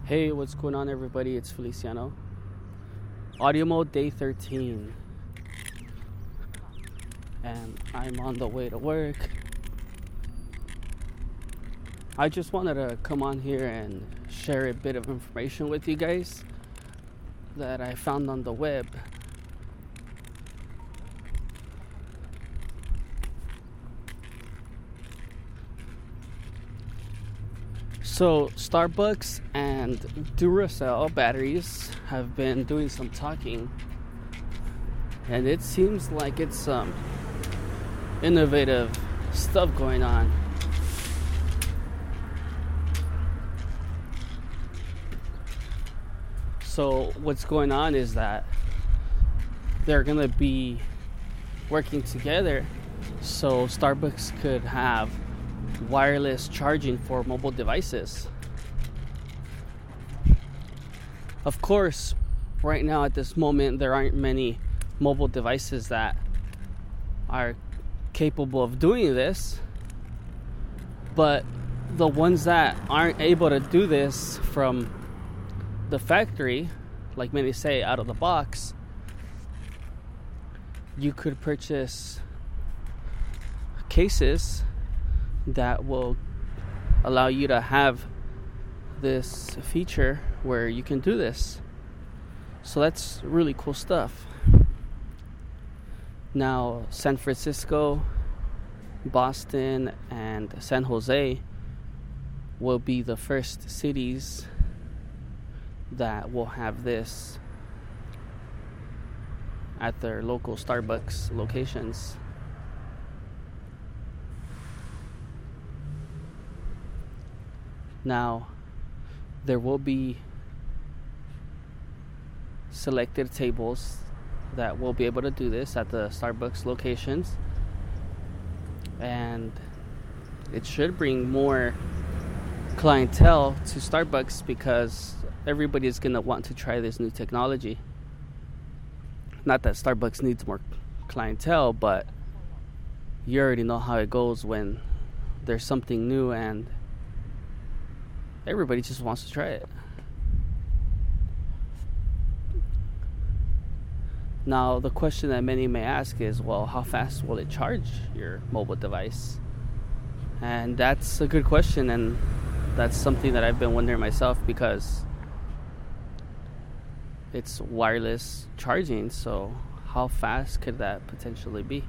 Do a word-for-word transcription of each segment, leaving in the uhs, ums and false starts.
Hey, what's going on, everybody? It's Feliciano. Audio mode day thirteen. And I'm on the way to work. I just wanted to come on here and share a bit of information with you guys that I found on the web. So, Starbucks and Duracell batteries have been doing some talking, and it seems like it's some innovative stuff going on. So, what's going on is that they're going to be working together so Starbucks could have wireless charging for mobile devices. Of course, right now at this moment, there aren't many mobile devices that are capable of doing this, but the ones that aren't able to do this from the factory, like many say out of the box, you could purchase cases that will allow you to have this feature where you can do this. So that's really cool stuff. Now, San Francisco, Boston, and San Jose will be the first cities that will have this at their local Starbucks locations. Now, there will be selected tables that will be able to do this at the Starbucks locations, and it should bring more clientele to Starbucks because everybody is going to want to try this new technology. Not that Starbucks needs more clientele, but you already know how it goes when there's something new and everybody just wants to try it. Now, the question that many may ask is, well, how fast will it charge your mobile device? And that's a good question, and that's something that I've been wondering myself because it's wireless charging, so how fast could that potentially be?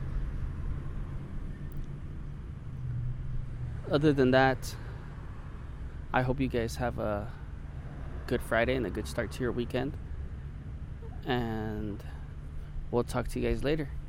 Other than that, I hope you guys have a good Friday and a good start to your weekend. And we'll talk to you guys later.